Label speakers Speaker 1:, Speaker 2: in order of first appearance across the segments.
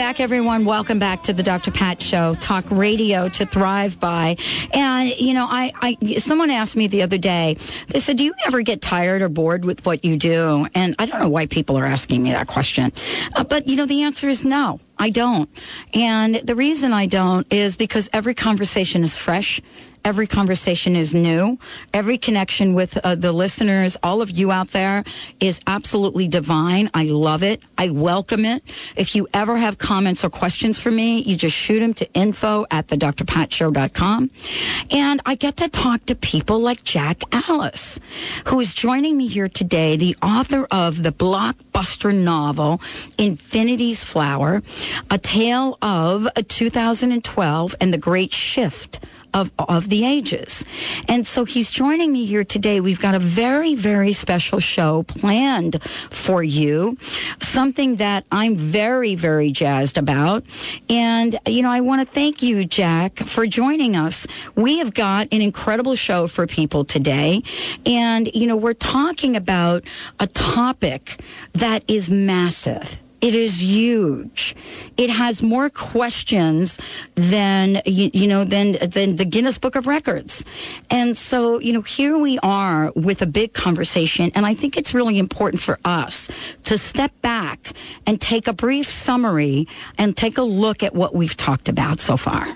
Speaker 1: back, everyone. Welcome back to the Dr. Pat Show, talk radio to thrive by. And, you know, someone asked me the other day, they said, do you ever get tired or bored with what you do? And I don't know why people are asking me that question. But, you know, the answer is no, I don't. And the reason I don't is because every conversation is fresh. Every conversation is new. Every connection with the listeners, all of you out there, is absolutely divine. I love it. I welcome it. If you ever have comments or questions for me, you just shoot them to info@thedrpatshow.com. And I get to talk to people like Jack Alice, who is joining me here today, the author of the blockbuster novel, Infinity's Flower, a tale of 2012 and the great shift of the ages. And so he's joining me here today. We've got a very, very special show planned for you, something that I'm very, very jazzed about. And, you know, I want to thank you, Jack, for joining us. We have got an incredible show for people today. And, you know, we're talking about a topic that is massive. It is huge. It has more questions than, than the Guinness Book of Records. And so, you know, here we are with a big conversation. And I think it's really important for us to step back and take a brief summary and take a look at what we've talked about so far.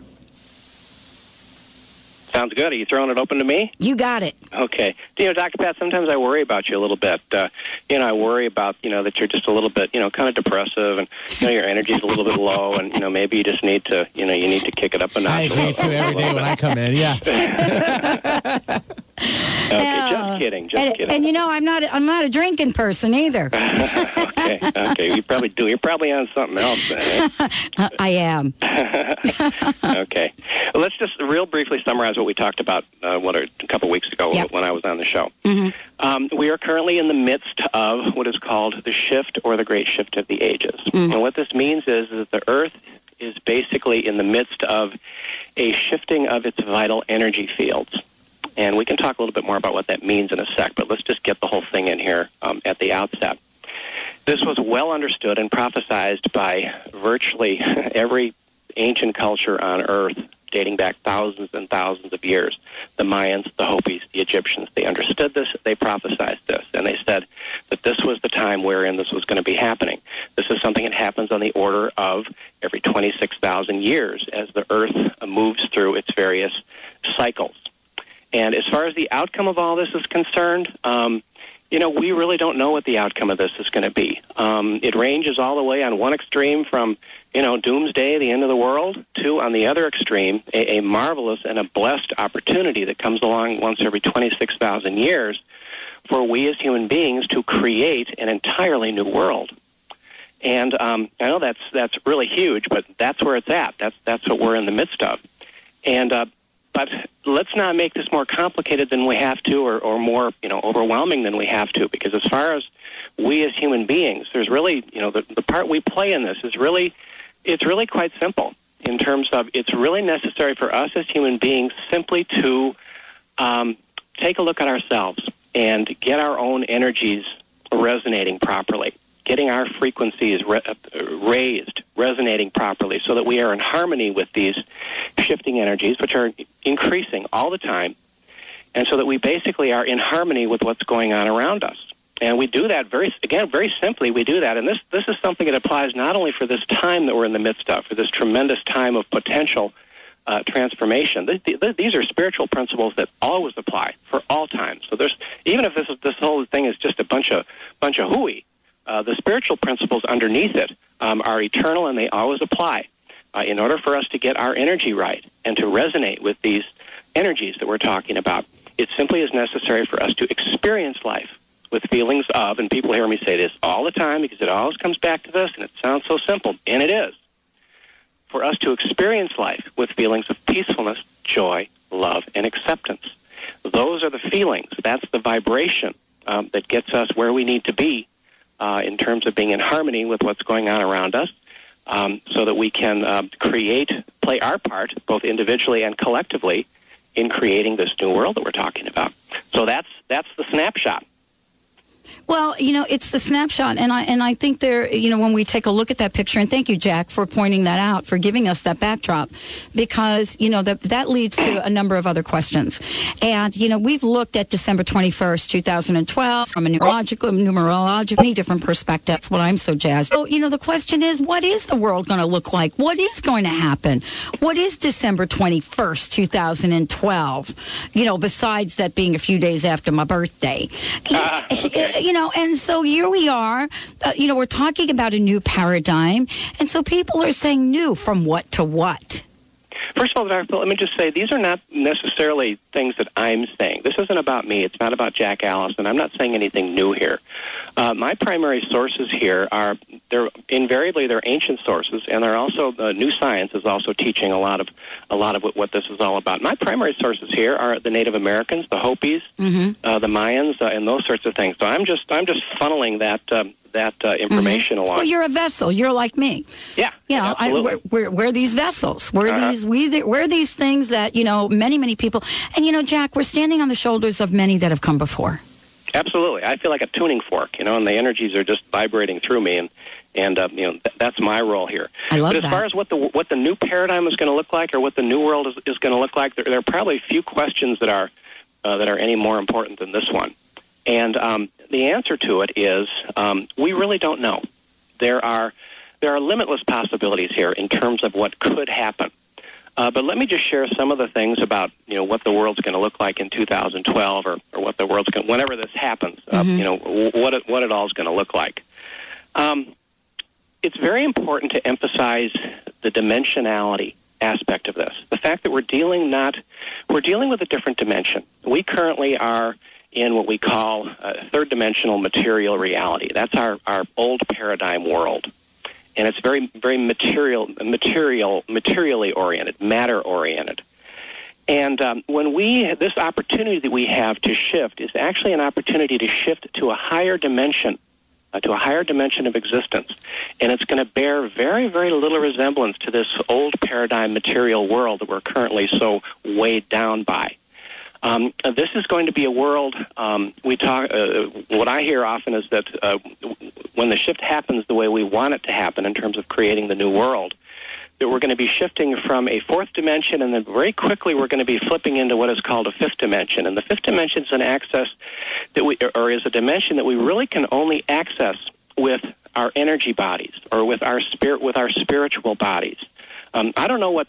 Speaker 2: Sounds good. Are you throwing it open to me?
Speaker 1: You got it.
Speaker 2: Okay. You know, Dr. Pat, sometimes I worry about you a little bit. I worry about, that you're just a little bit, kind of depressive and, your energy's a little bit low and, maybe you just need to, you need to kick it up a notch.
Speaker 3: I agree, too, every day when I come in, yeah.
Speaker 2: Okay, just kidding.
Speaker 1: And I'm not a drinking person either.
Speaker 2: Okay. You probably do. You're probably on something else then.
Speaker 1: I am.
Speaker 2: Okay. Well, let's just real briefly summarize what we talked about a couple weeks ago when I was on the show. Mm-hmm. We are currently in the midst of what is called the shift or the great shift of the ages. Mm-hmm. And what this means is that the Earth is basically in the midst of a shifting of its vital energy fields. And we can talk a little bit more about what that means in a sec, but let's just get the whole thing in here at the outset. This was well understood and prophesized by virtually every ancient culture on Earth, dating back thousands and thousands of years. The Mayans, the Hopis, the Egyptians, they understood this, they prophesized this, and they said that this was the time wherein this was going to be happening. This is something that happens on the order of every 26,000 years as the Earth moves through its various cycles. And as far as the outcome of all this is concerned, we really don't know what the outcome of this is going to be. It ranges all the way on one extreme from, doomsday, the end of the world, to, on the other extreme, a marvelous and a blessed opportunity that comes along once every 26,000 years for we as human beings to create an entirely new world. And I know that's really huge, but that's where it's at. That's what we're in the midst of. And but let's not make this more complicated than we have to or more, overwhelming than we have to, because as far as we as human beings, there's really, the part we play in this is really, it's really quite simple in terms of it's really necessary for us as human beings simply to take a look at ourselves and get our own energies resonating properly, getting our frequencies raised, resonating properly so that we are in harmony with these shifting energies, which are increasing all the time, and so that we basically are in harmony with what's going on around us. And we do that very simply, we do that. And this is something that applies not only for this time that we're in the midst of, for this tremendous time of potential transformation. These are spiritual principles that always apply for all time. So even if this whole thing is just a bunch of hooey, the spiritual principles underneath it are eternal, and they always apply. In order for us to get our energy right and to resonate with these energies that we're talking about, it simply is necessary for us to experience life with feelings of, and people hear me say this all the time because it always comes back to this, and it sounds so simple, and it is. For us to experience life with feelings of peacefulness, joy, love, and acceptance. Those are the feelings. That's the vibration that gets us where we need to be in terms of being in harmony with what's going on around us, so that we can play our part, both individually and collectively, in creating this new world that we're talking about. So that's the snapshot.
Speaker 1: Well, it's the snapshot, and I think when we take a look at that picture, and thank you, Jack, for pointing that out, for giving us that backdrop, because that leads to a number of other questions, and we've looked at December 21st, 2012, from a numerological, many different perspectives. That's what I'm so jazzed. So the question is, what is the world going to look like? What is going to happen? What is December 21st, 2012? Besides that being a few days after my birthday. And so here we are, we're talking about a new paradigm. And so people are saying new from what to what?
Speaker 2: First of all, Dr. Phil, let me just say, these are not necessarily things that I'm saying. This isn't about me. It's not about Jack Allison. I'm not saying anything new here. My primary sources here they're ancient sources, and they're also, new science is also teaching a lot of what this is all about. My primary sources here are the Native Americans, the Hopis, the Mayans, and those sorts of things. So I'm just funneling that information along.
Speaker 1: Well, you're a vessel. You're like me.
Speaker 2: Yeah, absolutely.
Speaker 1: We're these vessels. We're these things that many people. And Jack, we're standing on the shoulders of many that have come before.
Speaker 2: Absolutely. I feel like a tuning fork, and the energies are just vibrating through me, and that's my role here.
Speaker 1: I love that.
Speaker 2: But as far as what the new paradigm is going to look like, or what the new world is going to look like, there are probably few questions that are any more important than this one. And the answer to it is we really don't know. There are limitless possibilities here in terms of what could happen. But let me just share some of the things about what the world's going to look like in 2012, or what the world's going, whenever this happens. What it all is going to look like. It's very important to emphasize the dimensionality aspect of this. The fact that we're dealing with a different dimension. We currently are in what we call third-dimensional material reality. That's our old paradigm world. And it's very, very materially oriented, matter-oriented. And this opportunity that we have to shift is actually an opportunity to shift to a higher dimension of existence. And it's going to bear very, very little resemblance to this old paradigm material world that we're currently so weighed down by. This is going to be a world, what I hear often is that when the shift happens the way we want it to happen in terms of creating the new world, that we're going to be shifting from a fourth dimension, and then very quickly we're going to be flipping into what is called a fifth dimension. And the fifth dimension is an access is a dimension that we really can only access with our energy bodies, or with our spiritual bodies. I don't know what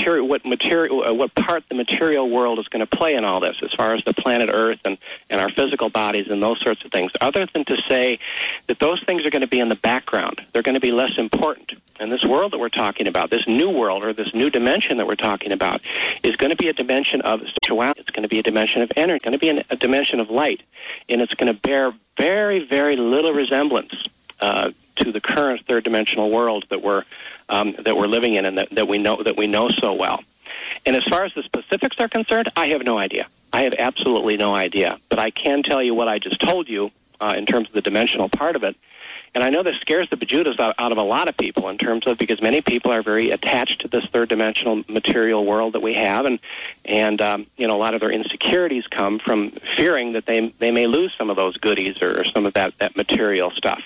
Speaker 2: part the material world is going to play in all this, as far as the planet Earth and our physical bodies and those sorts of things, other than to say that those things are going to be in the background. They're going to be less important. And this world that we're talking about, this new world, or this new dimension that we're talking about, is going to be a dimension of spirituality. It's going to be a dimension of energy. It's going to be a dimension of light. And it's going to bear very, very little resemblance to the current third-dimensional world that we're living in, and that we know so well. And as far as the specifics are concerned, I have no idea. I have absolutely no idea. But I can tell you what I just told you in terms of the dimensional part of it. And I know this scares the bejesus out of a lot of people, in terms of, because many people are very attached to this third-dimensional material world that we have, and a lot of their insecurities come from fearing that they may lose some of those goodies, or some of that material stuff.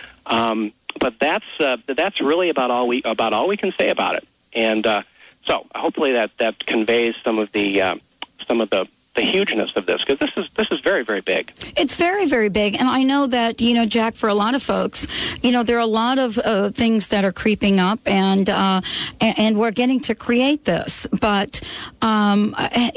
Speaker 2: But that's really about all we can say about it. And so hopefully that conveys some of the hugeness of this, because this is very, very big. It's very, very big, and I know that Jack, for a lot of folks, there are a lot of things that are creeping up, and we're getting to create this. But are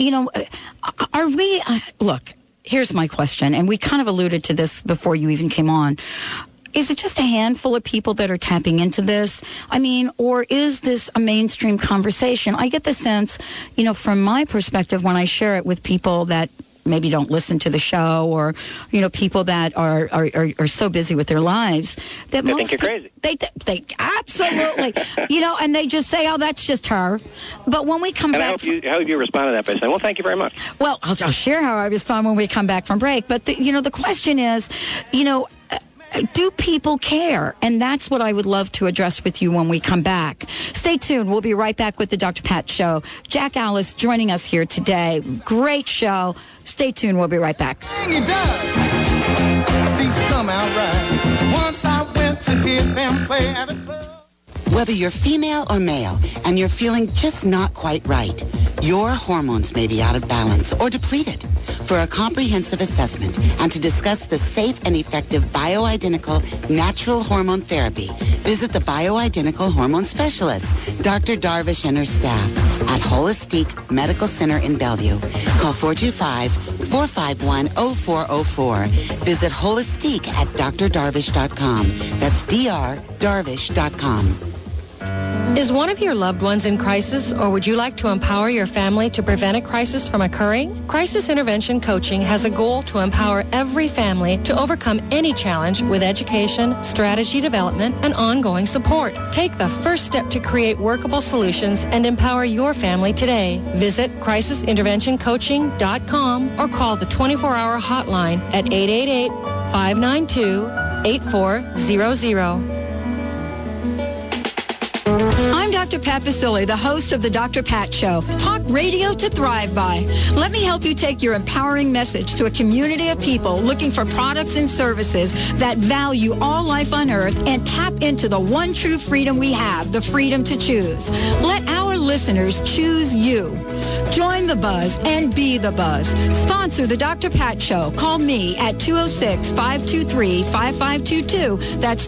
Speaker 2: we? Look, here's my question, and we kind of alluded to this before you even came on. Is it just a handful of people that are tapping into this? I mean, or is this a mainstream conversation? I get the sense, from my perspective, when I share it with people that maybe don't listen to the show, or, people that are so busy with their lives that they think you're crazy.
Speaker 1: They absolutely, and they just say, oh, that's just her. But when we come back...
Speaker 2: I hope you respond to that by saying, well, thank you very much.
Speaker 1: Well, I'll share how I respond when we come back from break. But, the question is, do people care? And that's what I would love to address with you when we come back. Stay tuned. We'll be right back with the Dr. Pat Show. Jack Alice joining us here today. Great show. Stay tuned. We'll be right back.
Speaker 4: He does. See, things come out right. Once I went to hear them play at a club.
Speaker 5: Whether you're female or male and you're feeling just not quite right, your hormones may be out of balance or depleted. For a comprehensive assessment and to discuss the safe and effective bioidentical natural hormone therapy, visit the Bioidentical Hormone Specialist, Dr. Darvish and her staff at Holistique Medical Center in Bellevue. Call 425-451-0404. Visit Holistique at drdarvish.com. That's drdarvish.com.
Speaker 6: Is one of your loved ones in crisis, or would you like to empower your family to prevent a crisis from occurring? Crisis Intervention Coaching has a goal to empower every family to overcome any challenge with education, strategy development, and ongoing support. Take the first step to create workable solutions and empower your family today. Visit crisisinterventioncoaching.com or call the 24-hour hotline at 888-592-8400.
Speaker 7: I'm Dr. Pat Baccili, the host of the Dr. Pat Show. Talk radio to thrive by. Let me help you take your empowering message to a community of people looking for products and services that value all life on earth and tap into the one true freedom we have, the freedom to choose. Let our listeners choose you. Join the buzz and be the buzz. Sponsor the Dr. Pat Show. Call me at 206-523-5522. That's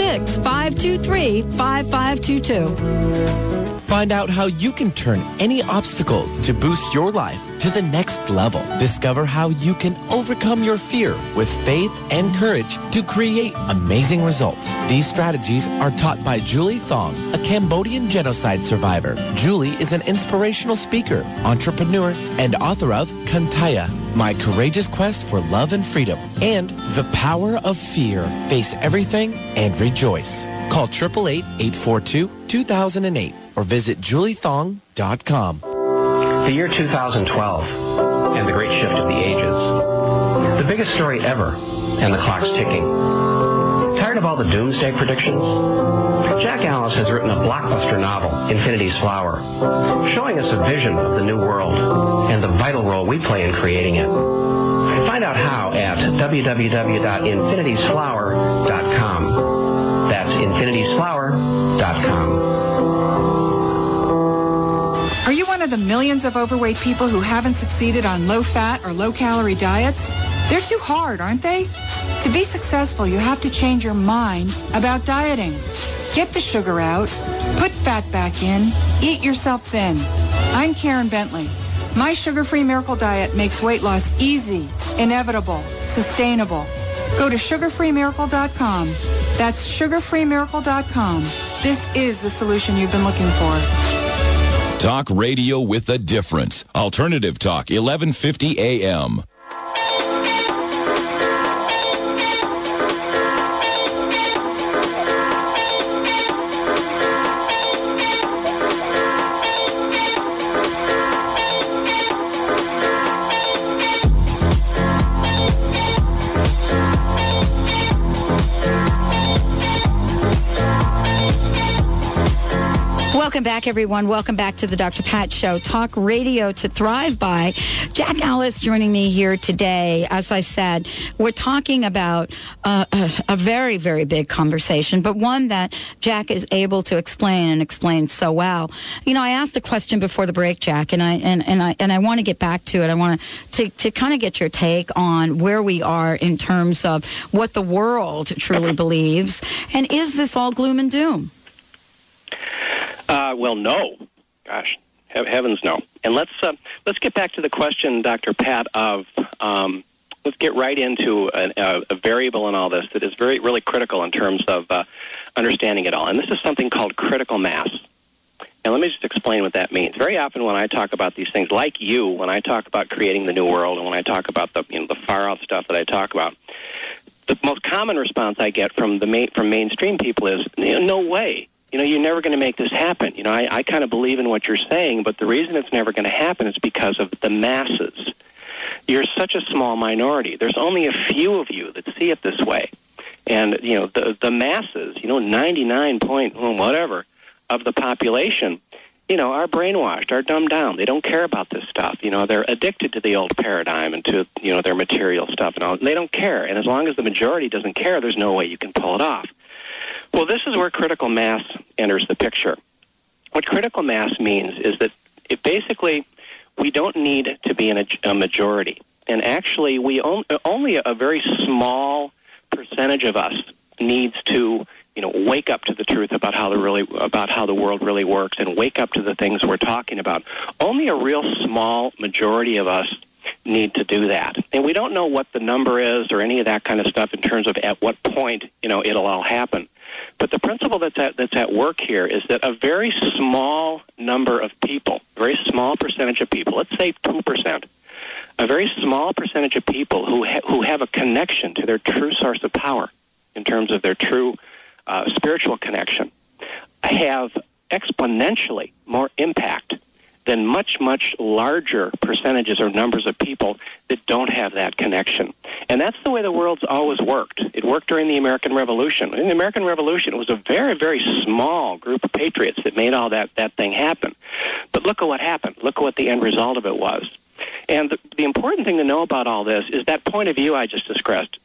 Speaker 7: 206-523-5522.
Speaker 3: Find out how you can turn any obstacle to boost your life to the next level. Discover how you can overcome your fear with faith and courage to create amazing results. These strategies are taught by Julie Thong, a Cambodian genocide survivor. Julie is an inspirational speaker, entrepreneur, and author of Kantaya, My Courageous Quest for Love and Freedom, and The Power of Fear. Face everything and rejoice. Call 888-842-2008 or visit juliethong.com.
Speaker 8: The year 2012 and the great shift of the ages. The biggest story ever, and the clock's ticking. Tired of all the doomsday predictions? Jack Alice has written a blockbuster novel, Infinity's Flower, showing us a vision of the new world and the vital role we play in creating it. Find out how at www.infinitiesflower.com. That's infinitiesflower.com.
Speaker 9: Are you one of the millions of overweight people who haven't succeeded on low-fat or low-calorie diets? They're too hard, aren't they? To be successful, you have to change your mind about dieting. Get the sugar out, put fat back in, eat yourself thin. I'm Karen Bentley. My sugar-free miracle diet makes weight loss easy, inevitable, sustainable. Go to sugarfreemiracle.com. That's sugarfreemiracle.com. This is the solution you've been looking for.
Speaker 10: Talk radio with a difference. Alternative Talk, 1150 AM.
Speaker 1: Welcome back, everyone. Welcome back to the Dr. Pat Show. Talk radio to thrive by. Jack Alice joining me here today. As I said, we're talking about a very, very big conversation, but one that Jack is able to explain and explain so well. You know, I asked a question before the break, Jack, and I want to get back to it. I want to kind of get your take on where we are in terms of what the world truly believes, and is this all gloom and doom?
Speaker 2: Well, no. Gosh, heavens no. And let's get back to the question, Dr. Pat, of let's get right into a variable in all this that is really critical in terms of understanding it all. And this is something called critical mass. And let me just explain what that means. Very often when I talk about these things, like you, when I talk about creating the new world and when I talk about the far out stuff that I talk about, the most common response I get from mainstream people is, no way. You're never going to make this happen. I kind of believe in what you're saying, but the reason it's never going to happen is because of the masses. You're such a small minority. There's only a few of you that see it this way. And, the masses, 99 point whatever of the population, are brainwashed, are dumbed down. They don't care about this stuff. They're addicted to the old paradigm and to, their material stuff and all. They don't care. And as long as the majority doesn't care, there's no way you can pull it off. Well, this is where critical mass enters the picture. What critical mass means is that basically we don't need to be in a majority. And actually, only a very small percentage of us needs to wake up to the truth about how the world really works and wake up to the things we're talking about. Only a real small majority of us need to do that. And we don't know what the number is or any of that kind of stuff in terms of at what point, it'll all happen. But the principle that's at work here is that a very small number of people, a very small percentage of people, let's say 2%, a very small percentage of people who have a connection to their true source of power in terms of their true spiritual connection, have exponentially more impact than much, much larger percentages or numbers of people that don't have that connection. And that's the way the world's always worked. It worked during the American Revolution. In the American Revolution, it was a very, very small group of patriots that made all that thing happen. But look at what happened. Look at what the end result of it was. And the important thing to know about all this is that point of view I just expressed,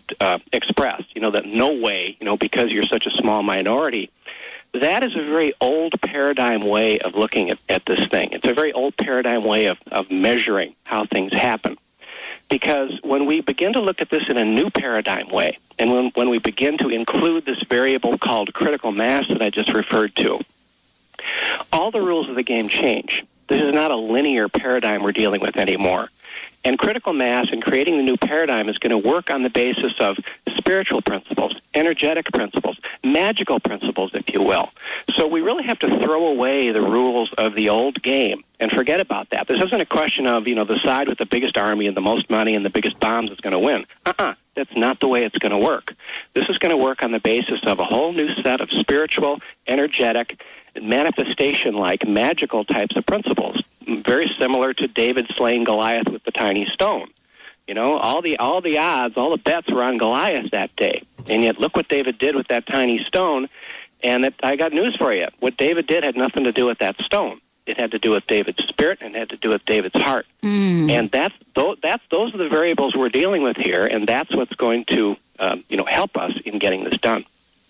Speaker 2: that no way, because you're such a small minority, that is a very old paradigm way of looking at this thing. It's a very old paradigm way of measuring how things happen. Because when we begin to look at this in a new paradigm way, and when we begin to include this variable called critical mass that I just referred to, all the rules of the game change. This is not a linear paradigm we're dealing with anymore. And critical mass and creating the new paradigm is going to work on the basis of spiritual principles, energetic principles, magical principles, if you will. So we really have to throw away the rules of the old game and forget about that. This isn't a question of, the side with the biggest army and the most money and the biggest bombs is going to win. That's not the way it's going to work. This is going to work on the basis of a whole new set of spiritual, energetic, manifestation-like, magical types of principles, very similar to David slaying Goliath with the tiny stone. All the odds, all the bets were on Goliath that day. And yet look what David did with that tiny stone. And I got news for you. What David did had nothing to do with that stone. It had to do with David's spirit and it had to do with David's heart. And those are the variables we're dealing with here, and that's what's going to help us in getting this done.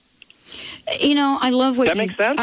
Speaker 1: I love what
Speaker 2: that makes sense.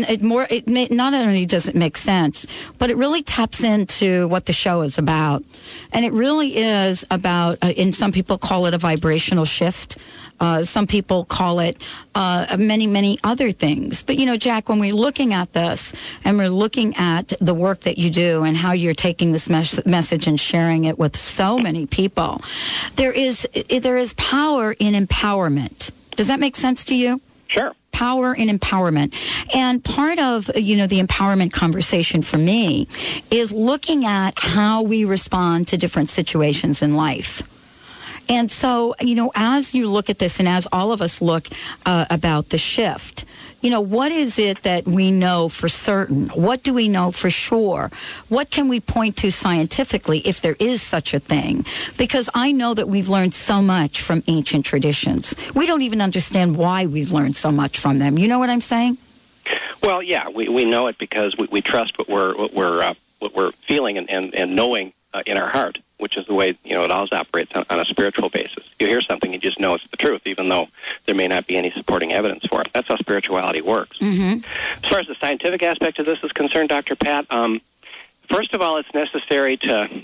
Speaker 1: Not only does it make sense, but it really taps into what the show is about, and it really is about. And some people call it a vibrational shift. Some people call it many, many other things. But, Jack, when we're looking at this and we're looking at the work that you do and how you're taking this message and sharing it with so many people, there is power in empowerment. Does that make sense to you?
Speaker 2: Sure.
Speaker 1: Power in empowerment. And part of, the empowerment conversation for me is looking at how we respond to different situations in life. And so, as you look at this and as all of us look about the shift, what is it that we know for certain? What do we know for sure? What can we point to scientifically if there is such a thing? Because I know that we've learned so much from ancient traditions. We don't even understand why we've learned so much from them. You know what I'm saying?
Speaker 2: Well, yeah, we know it because we trust what we're feeling and knowing in our heart, which is the way it always operates on a spiritual basis. You hear something, you just know it's the truth, even though there may not be any supporting evidence for it. That's how spirituality works. Mm-hmm. As far as the scientific aspect of this is concerned, Dr. Pat, first of all, it's necessary to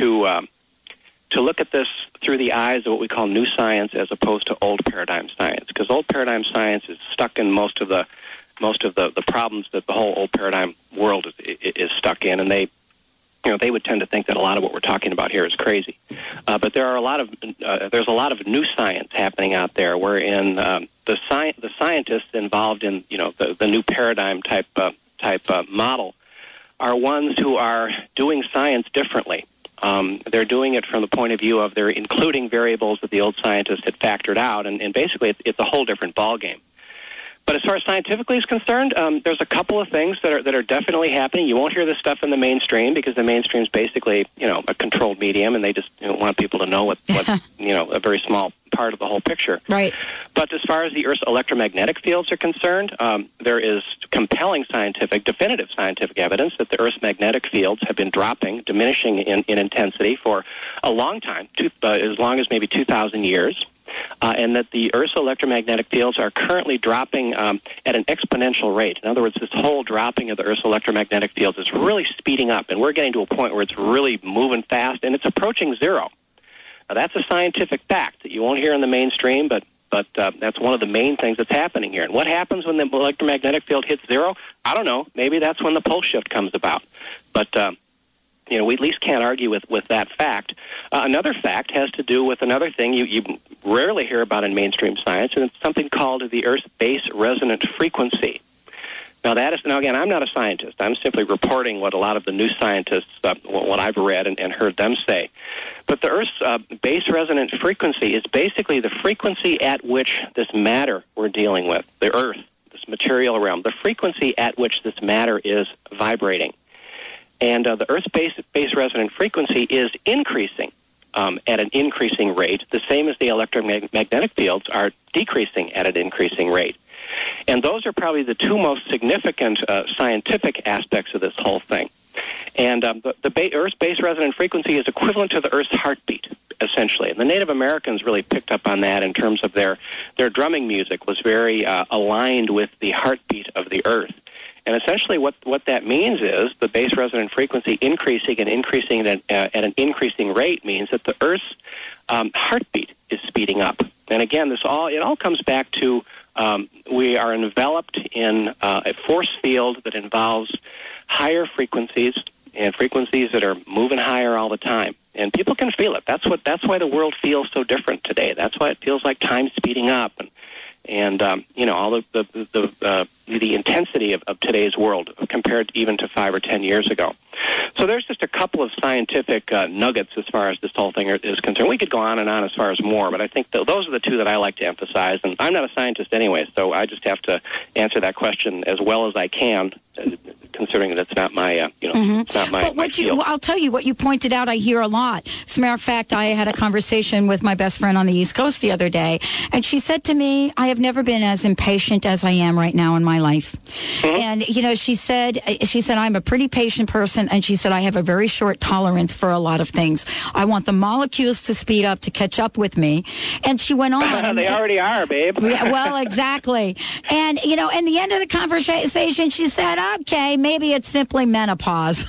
Speaker 2: look at this through the eyes of what we call new science as opposed to old paradigm science, because old paradigm science is stuck in most of the problems that the whole old paradigm world is stuck in, and they would tend to think that a lot of what we're talking about here is crazy. But there are there's a lot of new science happening out there, wherein the scientists involved in the new paradigm type model are ones who are doing science differently. They're doing it from the point of view of they're including variables that the old scientists had factored out, and basically it's a whole different ballgame. But as far as scientifically is concerned, there's a couple of things that are definitely happening. You won't hear this stuff in the mainstream because the mainstream is basically, a controlled medium, and they just want people to know what a very small part of the whole picture.
Speaker 1: Right.
Speaker 2: But as far as the Earth's electromagnetic fields are concerned, there is compelling definitive scientific evidence that the Earth's magnetic fields have been diminishing in intensity for a long time, as long as maybe 2,000 years. And that the Earth's electromagnetic fields are currently dropping at an exponential rate. In other words, this whole dropping of the Earth's electromagnetic fields is really speeding up, and we're getting to a point where it's really moving fast, and it's approaching zero. Now, that's a scientific fact that you won't hear in the mainstream, but that's one of the main things that's happening here. And what happens when the electromagnetic field hits zero? I don't know. Maybe that's when the pole shift comes about. But we at least can't argue with that fact. Another fact has to do with another thing you rarely hear about in mainstream science, and it's something called the Earth's base resonant frequency. Now, again, I'm not a scientist. I'm simply reporting what a lot of the new scientists, what I've read and heard them say. But the Earth's base resonant frequency is basically the frequency at which this matter we're dealing with, the Earth, this material realm, the frequency at which this matter is vibrating. And the Earth's base resonant frequency is increasing at an increasing rate, the same as the electromagnetic fields are decreasing at an increasing rate. And those are probably the two most significant scientific aspects of this whole thing. And the Earth's base resonant frequency is equivalent to the Earth's heartbeat, essentially. And the Native Americans really picked up on that in terms of their drumming music was very aligned with the heartbeat of the Earth. And essentially what that means is the base resonant frequency increasing and increasing at an increasing rate means that the Earth's heartbeat is speeding up. And again, it all comes back to we are enveloped in a force field that involves higher frequencies and frequencies that are moving higher all the time. And people can feel it. That's why the world feels so different today. That's why it feels like time's speeding up and all the intensity of today's world compared even to 5 or 10 years ago. So there's just a couple of scientific nuggets as far as this whole thing is concerned. We could go on and on as far as more, but I think those are the two that I like to emphasize. And I'm not a scientist anyway, so I just have to answer that question as well as I can, considering that it's not my, it's not my field.
Speaker 1: I'll tell you what you pointed out. I hear a lot. As a matter of fact, I had a conversation with my best friend on the East Coast the other day, and she said to me, "I have never been as impatient as I am right now in my life." Mm-hmm. And she said I'm a pretty patient person, and she said I have a very short tolerance for a lot of things. I want the molecules to speed up to catch up with me. And she went on.
Speaker 2: They already are, babe.
Speaker 1: Well, exactly. And in the end of the conversation, she said, "Okay, maybe it's simply menopause."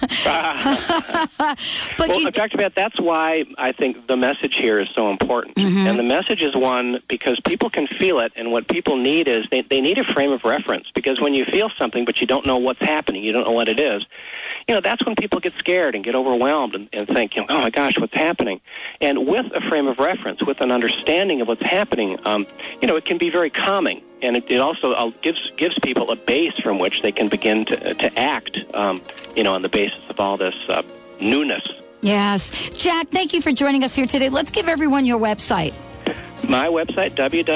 Speaker 1: But
Speaker 2: Dr. Beth, that's why I think the message here is so important. Mm-hmm. And the message is one because people can feel it, and what people need is they need a frame of reference. Because when you feel something but you don't know what's happening, you don't know what it is, that's when people get scared and get overwhelmed and think, oh my gosh, what's happening? And with a frame of reference, with an understanding of what's happening, it can be very calming. And it also gives people a base from which they can begin to act, on the basis of all this newness.
Speaker 1: Yes. Jack, thank you for joining us here today. Let's give everyone your website.
Speaker 2: My website,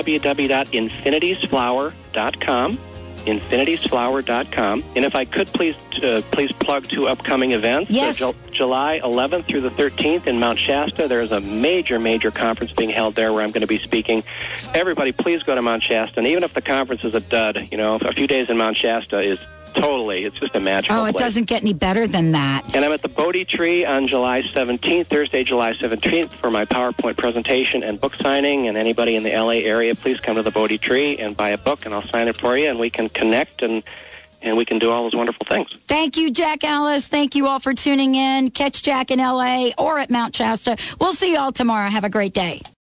Speaker 2: www.infinitiesflower.com. infinitiesflower.com. And if I could please plug two upcoming events.
Speaker 1: Yes.
Speaker 2: July 11th through the 13th in Mount Shasta. There's a major conference being held there where I'm going to be speaking. Everybody, please go to Mount Shasta. And even if the conference is a dud, a few days in Mount Shasta is it's just a magical place.
Speaker 1: It doesn't get any better than that.
Speaker 2: And I'm at the Bodhi Tree on July 17th, Thursday, July 17th, for my PowerPoint presentation and book signing. And anybody in the LA area, please come to the Bodhi Tree and buy a book, and I'll sign it for you, and we can connect and we can do all those wonderful things.
Speaker 1: Thank you, Jack Alice. Thank you all for tuning in. Catch Jack in LA or at Mount Shasta. We'll see you all tomorrow. Have a great day.